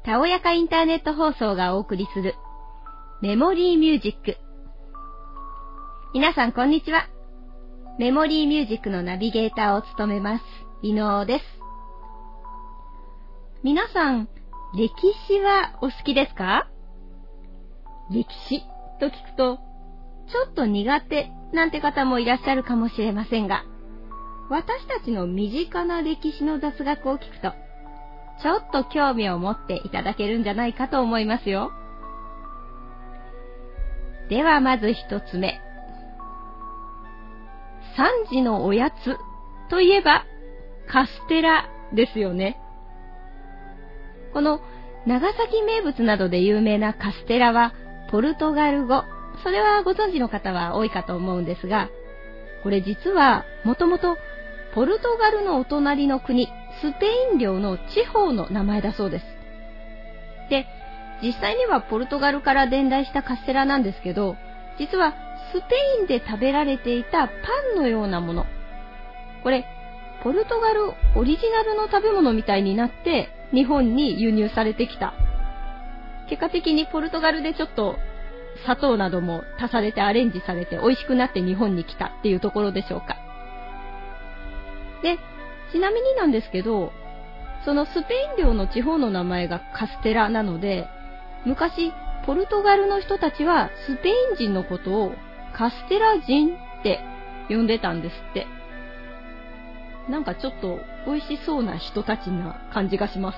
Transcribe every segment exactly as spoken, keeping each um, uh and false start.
たおやかインターネット放送がお送りするメモリーミュージック。皆さんこんにちは。メモリーミュージックのナビゲーターを務めます伊能です。皆さん歴史はお好きですか？歴史と聞くとちょっと苦手なんて方もいらっしゃるかもしれませんが、私たちの身近な歴史の雑学を聞くとちょっと興味を持っていただけるんじゃないかと思いますよ。ではまず一つ目。さんじのおやつといえばカステラですよね。この長崎名物などで有名なカステラはポルトガル語、それはご存知の方は多いかと思うんですが、これ実はもともとポルトガルのお隣の国、スペイン領の地方の名前だそうです。で、実際にはポルトガルから伝来したカステラなんですけど、実はスペインで食べられていたパンのようなもの。これ、ポルトガルオリジナルの食べ物みたいになって日本に輸入されてきた。結果的にポルトガルでちょっと砂糖なども足されてアレンジされて美味しくなって日本に来たっていうところでしょうか。で、ちなみになんですけど、そのスペイン領の地方の名前がカステラなので、昔ポルトガルの人たちはスペイン人のことをカステラ人って呼んでたんですって。なんかちょっと美味しそうな人たちな感じがします。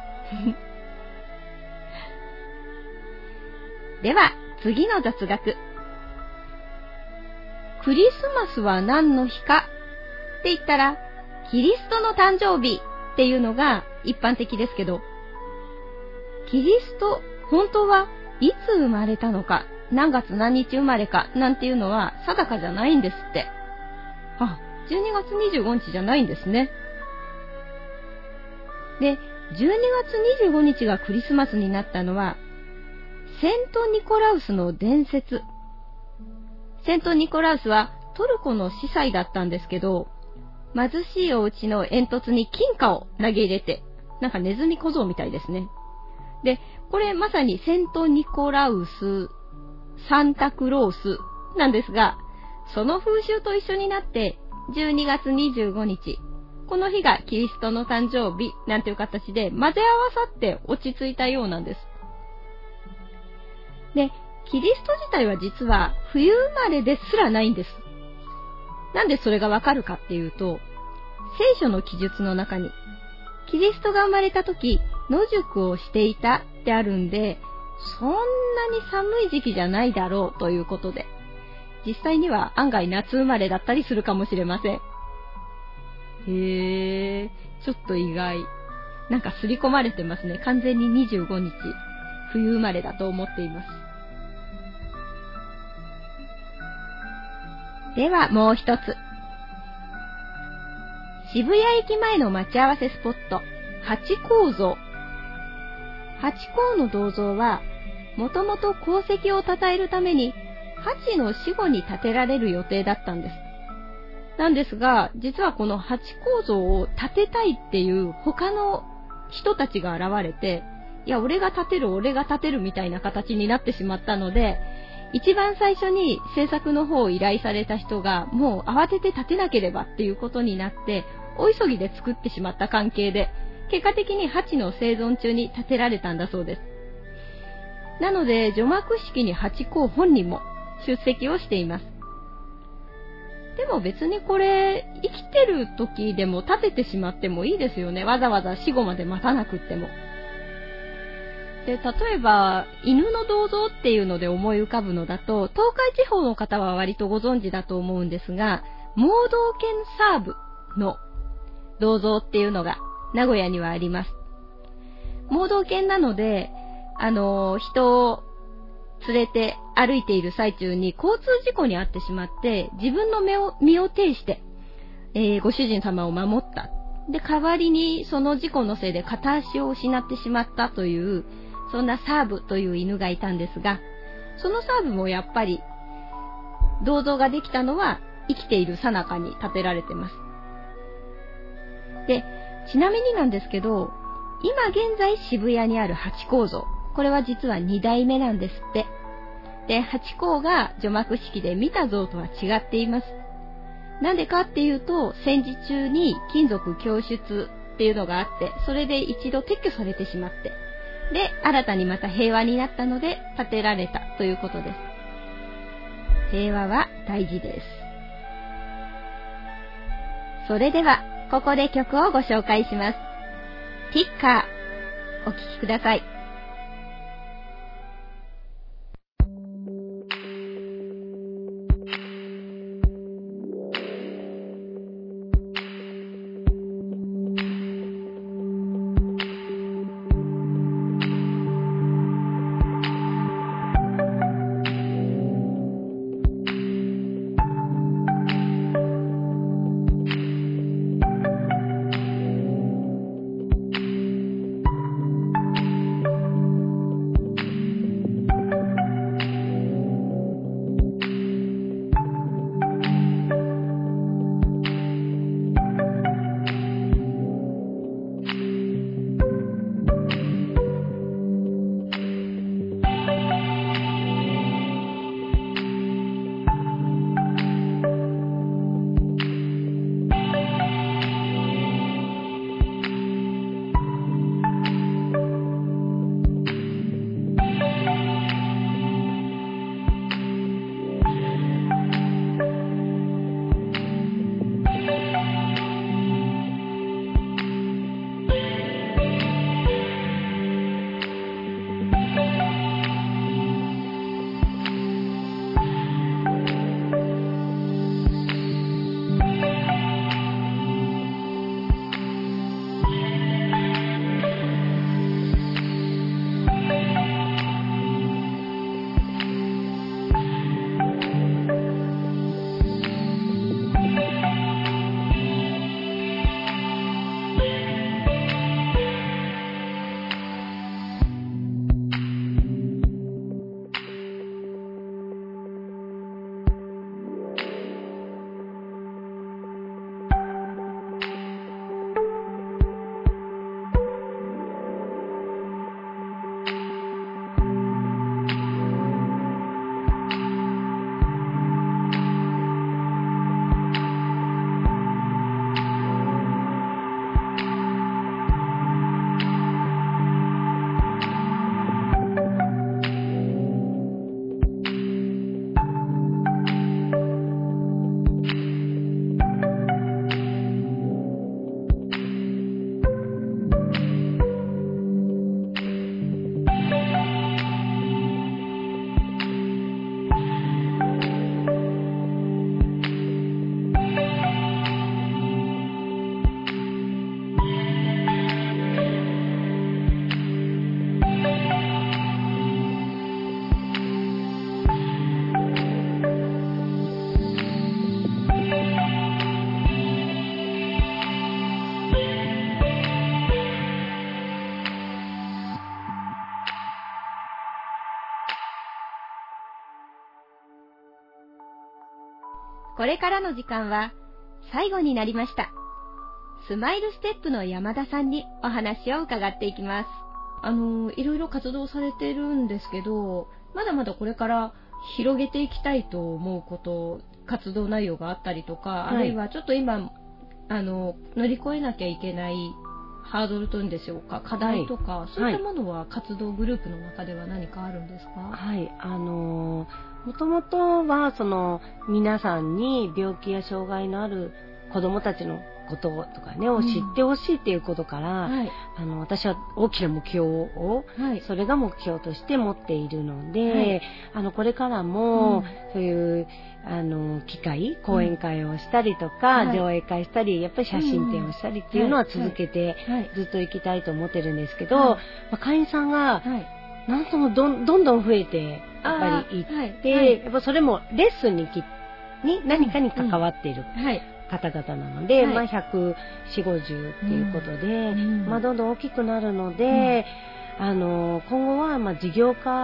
では次の雑学。クリスマスは何の日かって言ったらキリストの誕生日っていうのが一般的ですけど、キリスト本当はいつ生まれたのか、何月何日生まれかなんていうのは定かじゃないんですって。あ、じゅうにがつにじゅうごにちじゃないんですね。で、じゅうにがつにじゅうごにちがクリスマスになったのはセント・ニコラウスの伝説。セント・ニコラウスはトルコの司祭だったんですけど、貧しいお家の煙突に金貨を投げ入れて、なんかネズミ小僧みたいですね。で、これまさにセント・ニコラウス、サンタクロースなんですが、その風習と一緒になってじゅうにがつにじゅうごにち、この日がキリストの誕生日なんていう形で混ぜ合わさって落ち着いたようなんです。で、キリスト自体は実は冬生まれですらないんです。なんでそれがわかるかっていうと、聖書の記述の中に、キリストが生まれた時、野宿をしていたってあるんで、そんなに寒い時期じゃないだろうということで、実際には案外夏生まれだったりするかもしれません。へー、ちょっと意外。なんか刷り込まれてますね。完全ににじゅうごにち、冬生まれだと思っています。ではもう一つ。渋谷駅前の待ち合わせスポット、ハチ公像。ハチ公の銅像は、もともと功績を称えるために、ハチの死後に建てられる予定だったんです。なんですが、実はこのハチ公像を建てたいっていう他の人たちが現れて、いや、俺が建てる、俺が建てるみたいな形になってしまったので、一番最初に制作の方を依頼された人がもう慌てて建てなければっていうことになって大急ぎで作ってしまった関係で、結果的にハチの生存中に建てられたんだそうです。なので除幕式にハチ公本人も出席をしています。でも別にこれ生きてる時でも建ててしまってもいいですよね。わざわざ死後まで待たなくっても。で、例えば犬の銅像っていうので思い浮かぶのだと、東海地方の方は割とご存知だと思うんですが、盲導犬サーブの銅像っていうのが名古屋にはあります。盲導犬なので、あの人を連れて歩いている最中に交通事故に遭ってしまって、自分の身を身を挺して、えー、ご主人様を守った。で、代わりにその事故のせいで片足を失ってしまったという、そんなサーブという犬がいたんですが、そのサーブもやっぱり銅像ができたのは生きている最中に建てられてます。で、ちなみになんですけど、 今現在渋谷にある八甲像、これは実はに代目なんですって。で、八甲が除幕式で見た像とは違っています。なんでかっていうと、戦時中に金属供出っていうのがあって、それで一度撤去されてしまって、で、新たにまた平和になったので建てられたということです。平和は大事です。それでは、ここで曲をご紹介します。ティッカー、お聴きください。これからの時間は最後になりました。スマイルステップの山田さんにお話を伺っていきます。あの、いろいろ活動されてるんですけど、まだまだこれから広げていきたいと思うこと、活動内容があったりとか、はい、あるいはちょっと今、あの、乗り越えなきゃいけないハードルというんでしょうか、課題とか、はい、そういったものは活動グループの中では何かあるんですか？ はい、あのーもともとはその皆さんに病気や障害のある子どもたちのこととかね、を知ってほしいっていうことから、うんはい、あの私は大きな目標を、はい、それが目標として持っているので、はい、あのこれからも、うん、そういうあの機会講演会をしたりとか、うん、上映会したりやっぱり写真展をしたりっていうのは続けてずっと行きたいと思ってるんですけど、はいまあ、会員さんが、はいなんともどんどんどん増えてやっぱりいって、はいはい、やっぱそれもレッスンにきに何かに関わっている方々なので、うんうんはい、まあひゃくよんじゅう、ごじゅうっていうことで、うんまあ、どんどん大きくなるので、うん、あの今後はまあ事業化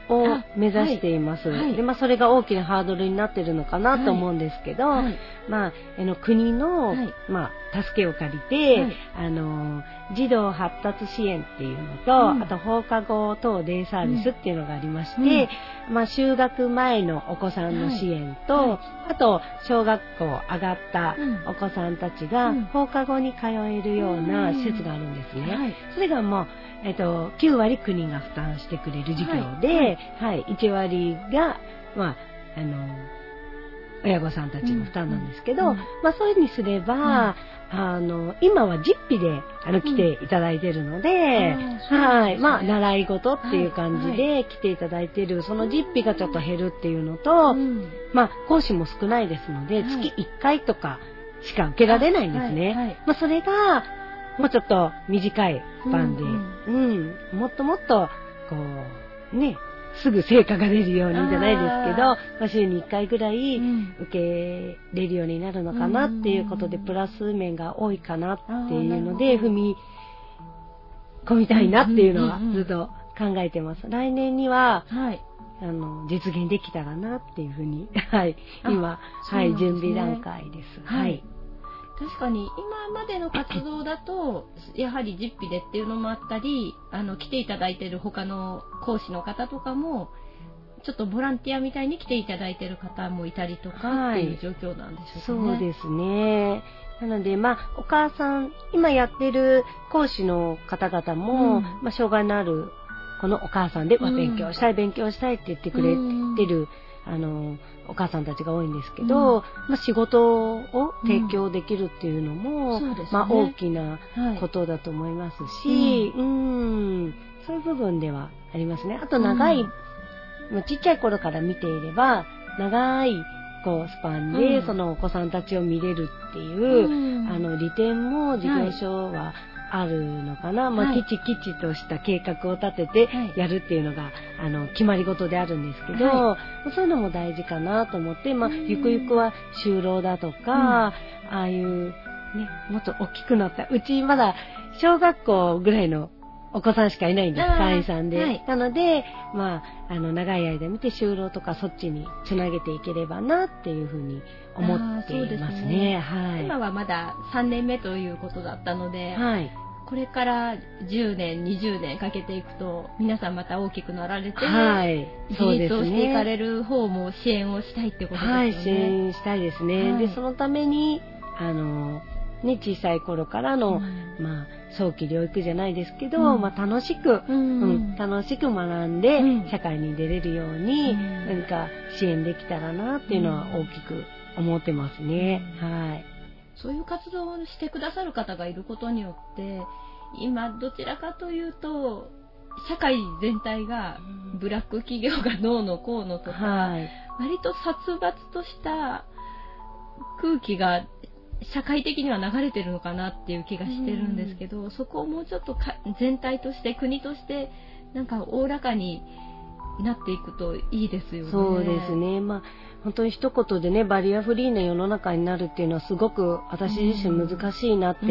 を目指しています。 はいはい、 で、まあ、それが大きなハードルになってるのかなと思うんですけど、はい、まあ、あの国の、はい、まあ、助けを借りて、はい、あの児童発達支援っていうのと、うん、あと放課後等デイサービスっていうのがありまして、うん、まあ、就学前のお子さんの支援と、はいはい、あと小学校上がったお子さんたちが放課後に通えるような施設があるんですね。うんはい、それがもうえっと、きゅうわり国が負担してくれる事業で、はいはいはい、いちわりが、まあ、あの、親御さんたちの負担なんですけど、うんうん、まあ、そういうふうにすれば、うん、あの、今は実費で、あの、来ていただいているので、うん、はい、まあ、習い事っていう感じで来ていただいている、その実費がちょっと減るっていうのと、うん、まあ、講師も少ないですので、はい、月いっかいとかしか受けられないんですね。はいはい、まあ、それが、もうちょっと短いスパンで、うんうんうん、もっともっと、こう、ね、すぐ成果が出るようにじゃないですけど、まあ、週にいっかいぐらい受けれるようになるのかなっていうことで、プラス面が多いかなっていうので、踏み込みたいなっていうのはずっと考えてます。来年には、はい、あの、実現できたらなっていうふうに、はい、今、はい、準備段階です。はい。はい確かに今までの活動だとやはり実費でっていうのもあったりあの来ていただいている他の講師の方とかもちょっとボランティアみたいに来ていただいている方もいたりとかっていう状況なんでしょうかね。 そうですね。なのでまあお母さん今やってる講師の方々も、うんまあ、障害のあるこのお母さんで、まあ、勉強したい、うん、勉強したいって言ってくれてる、うんあのお母さんたちが多いんですけど、うんまあ、仕事を提供できるっていうのも、うんねまあ、大きなことだと思いますし、はい、うんそういう部分ではありますね。あと長い、うん、ちっちゃい頃から見ていれば長いこうスパンで、うん、そのお子さんたちを見れるっていう、うん、あの利点も事業所は、はいあるのかな、まあ、はい、きちきちとした計画を立ててやるっていうのが、はい、あの決まり事であるんですけど、はい、そういうのも大事かなと思って、まあ、ゆくゆくは就労だとか、うん、ああいうねもっと大きくなったうちまだ小学校ぐらいのお子さんしかいないんです会員さんで、はい、なので、まあ、あの長い間見て就労とかそっちにつなげていければなっていうふうに思っていますね。ねはい、 今はまださんねんめということだったので、はいこれからじゅうねんにじゅうねんかけていくと皆さんまた大きくなられて、はい、自立をしていかれる方も支援をしたいってことですよね。はい、 支援したいですね。はい、でそのためにあの、ね、小さい頃からの、うんまあ、早期療育じゃないですけど、うんまあ、楽しく、うんうん、楽しく学んで、うん、社会に出れるように、うん、何か支援できたらなっていうのは大きく思ってますね。うん、はい。 そういう活動をしてくださる方がいることによって今どちらかというと社会全体がブラック企業がどうのこうのとか、はい、割と殺伐とした空気が社会的には流れてるのかなっていう気がしてるんですけど、そこをもうちょっとか全体として国としてなんかおおらかになっていくといいですよね。 そうですね。まあ本当に一言でねバリアフリーな世の中になるっていうのはすごく私自身難しいなって、うん、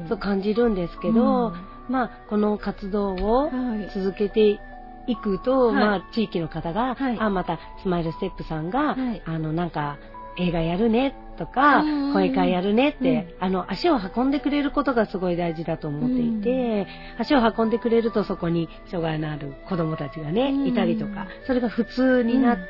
そう感じるんですけど、うん、まあこの活動を続けていくと、はい、まあ地域の方が、はい、あまたスマイルステップさんが、はい、あのなんか映画やるねとか講演会やるねって、うん、あの足を運んでくれることがすごい大事だと思っていて、うん、足を運んでくれるとそこに障害のある子どもたちがね、うん、いたりとかそれが普通になって、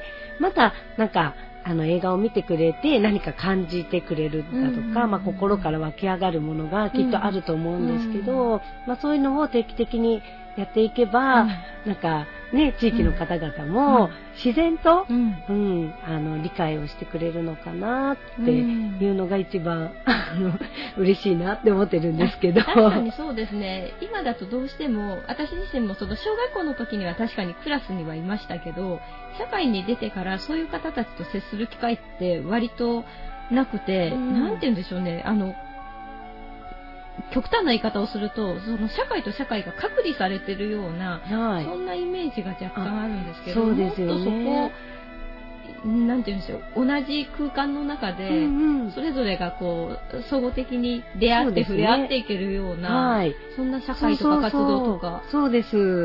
うん、またなんかあの映画を見てくれて何か感じてくれるだとか、うんまあ、心から湧き上がるものがきっとあると思うんですけど、うんまあ、そういうのを定期的にやっていけば、うん、なんかね地域の方々も自然と、うんうん、あの理解をしてくれるのかなっていうのが一番あの嬉しいなって思ってるんですけど。 確かにそうですね。今だとどうしても私自身もその小学校の時には確かにクラスにはいましたけど、社会に出てからそういう方たちと接する機会って割となくて、うん、なんて言うんでしょうね、あの極端な言い方をするとその社会と社会が隔離されてるような、はい、そんなイメージが若干あるんですけど、 そうですよね、 もっとそこなんて言うんでしょう、同じ空間の中で、うんうん、それぞれがこう、総合的に出会って、触れ合っていけるような、はい、そんな社会とか活動とか。 そうです。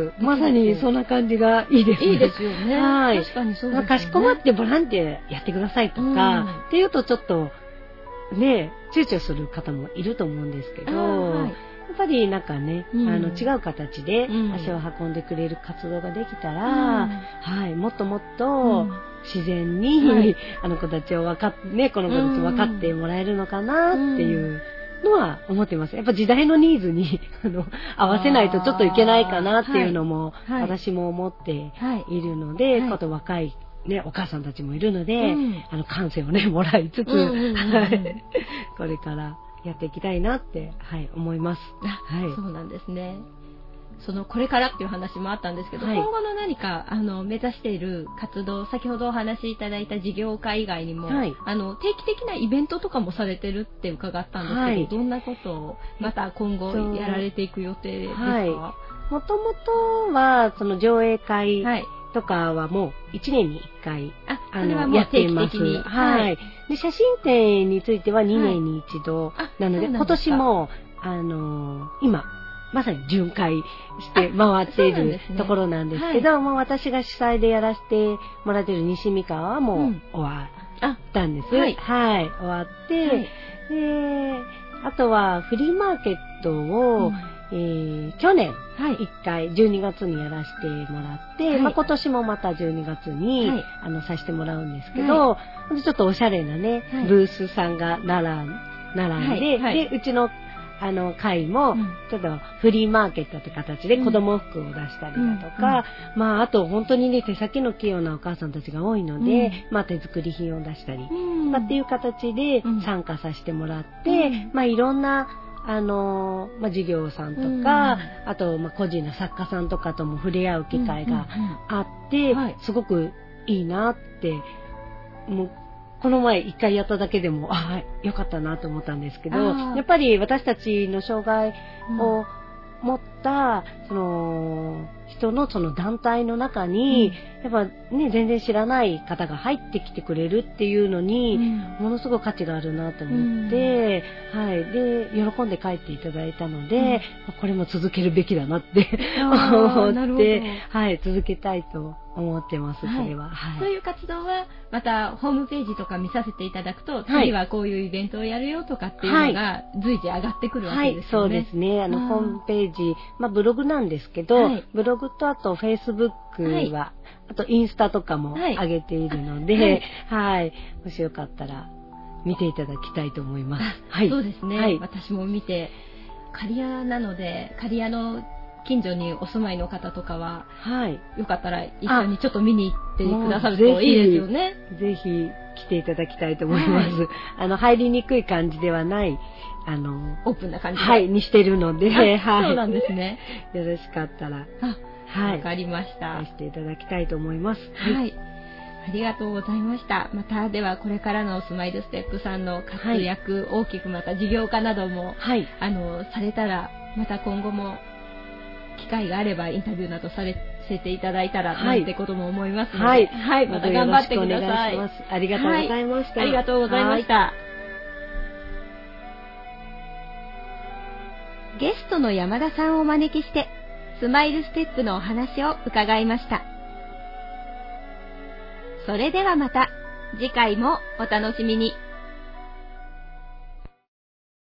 まさにそんな感じがいいですね。 いいですよね。はい。確かにそうですね。 かしこまってボランティアやってくださいとか、うん、っていうとちょっと、ね、躊躇する方もいると思うんですけど、はい、やっぱりなんかね、うん、あの違う形で足を運んでくれる活動ができたら、うん、はい、もっともっと、うん自然に、はい、あの子たちを分かって、ね、この子たち分かってもらえるのかなっていうのは思ってます。やっぱ時代のニーズにあの合わせないとちょっといけないかなっていうのも、はい、私も思っているので、はい、あと若い、ね、お母さんたちもいるので、うん、あの感性をね、もらいつつ、これからやっていきたいなって、はい、思います。はい、 そうなんですね。そのこれからっていう話もあったんですけど、はい、今後の何かあの目指している活動、先ほどお話しいただいた事業化以外にも、はい、あの定期的なイベントとかもされてるって伺ったんですけど、はい、どんなことをまた今後やられていく予定ですか？はい、 もともとはその上映会とかはもういちねんにいっかい、 ああのやっています。 はいはい、で写真展についてはにねんに一度、はい、なので今年もあの今まさに巡回して回っている、ね、ところなんですけど、はい、もう私が主催でやらせてもらっている西三河はもう終わったんです。うん、はい、はい、終わって、はい、で、あとはフリーマーケットを、うんえー、去年いっかいじゅうにがつにやらせてもらって、はいまあ、今年もまたじゅうにがつに、はい、あのさせてもらうんですけど、はい、ちょっとおしゃれなね、はい、ブースさんが並ん並んで、はいはい、でうちのあの会もちょっとフリーマーケットって形で子供服を出したりだとか、うん、まああと本当にね手先の器用なお母さんたちが多いので、うん、まあ手作り品を出したりとかっていう形で参加させてもらって、うん、まあいろんなあのまあ事業さんとか、うん、あとまあ個人の作家さんとかとも触れ合う機会があって、うんうんうんはい、すごくいいなってもうこの前一回やっただけでも、ああ、よかったなと思ったんですけど、やっぱり私たちの障害を持った、その、人のその団体の中に、うん、やっぱね、全然知らない方が入ってきてくれるっていうのに、うん、ものすごく価値があるなと思って、うん、はい。で、喜んで帰っていただいたので、うん、これも続けるべきだなって思って、はい、続けたいと思ってます、それは。 はい。そういう活動は、またホームページとか見させていただくと、次はこういうイベントをやるよとかっていうのが随時上がってくるわけですよね。はい、そうですね。あの、ホームページ、まあブログなんですけど、はい、ブログとあとフェイスブックは、はい、あとインスタとかも上げているので、はい、はい、もしよかったら見ていただきたいと思います。 はい、そうですね。はい、私も見て、刈谷なので、刈谷の近所にお住まいの方とかは、はい、よかったら一緒にちょっと見に行ってくださるといいですよね。 ぜひ来ていただきたいと思います。はい、あの入りにくい感じではない、あのオープンな感じはい、にしてるので、はい、 そうなんですね。 よろしかったら、 はい、わかりました。 していただきたいと思います。 はい、はい、ありがとうございました。またではこれからのスマイルステップさんの活躍、はい、大きくまた事業化なども、はい、あのされたらまた今後も機会があればインタビューなどされせていただいたら、はい、なんてことも思いますので、はい、はい、また頑張ってください。 ありがとうございました。 はい、ありがとうございました。ゲストの山田さんをお招きして、スマイルステップのお話を伺いました。それではまた次回もお楽しみに。